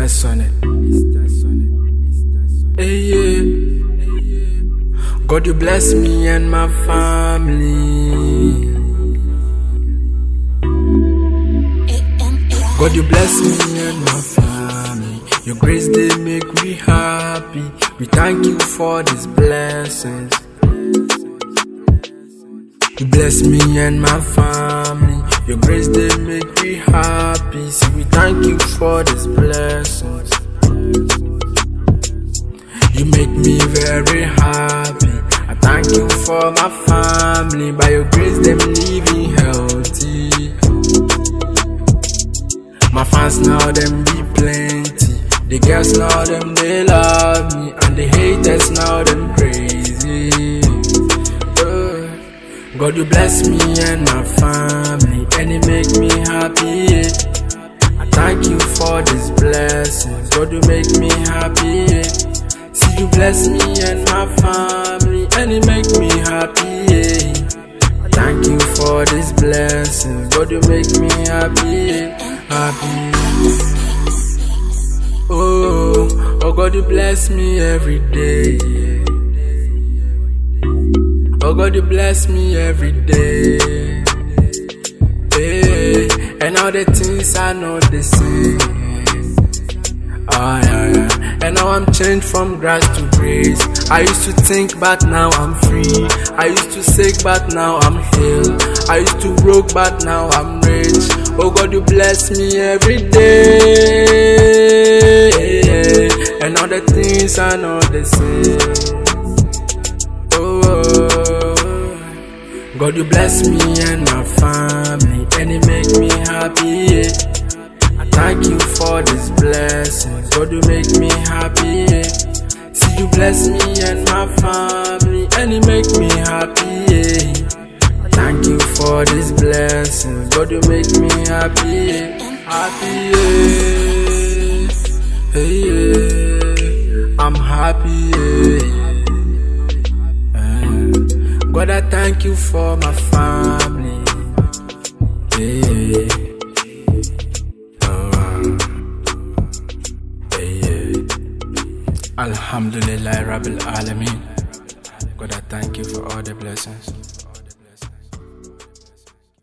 Stars on it. Hey, yeah. God, you bless me and my family. God, you bless me and my family. Your grace, they make me happy. We thank you for these blessings. You bless me and my family. Your grace, they make me happy. See, we thank you for these blessings. You make me very happy. I thank you for my family. By your grace, them living healthy. My fans now, them be plenty. The girls now, them they love me. And the haters now, them crazy. God, you bless me and my family, and it make me happy. I thank you for these blessings. God, you make me happy. See, you bless me and my family, and it make me happy. I thank you for these blessings. God, you make me happy. Oh, God, you bless me every day. Oh, God, you bless me every day. Hey, and all the things are not the same. Oh, yeah. And now I'm changed from grass to grace. I used to think, but now I'm free. I used to sick, but now I'm healed. I used to broke, but now I'm rich. Oh, God, you bless me every day. And all the things are not the same. God, you bless me and my family, and it make me happy. I thank you for these blessings. God, you make me happy. See, you bless me and my family, and it make me happy. I thank you for these blessings. God, you make me happy. Hey, I'm happy. God, I thank you for my family. Yeah. Alhamdulillah Rabbil Alameen. God, I thank you for all the blessings.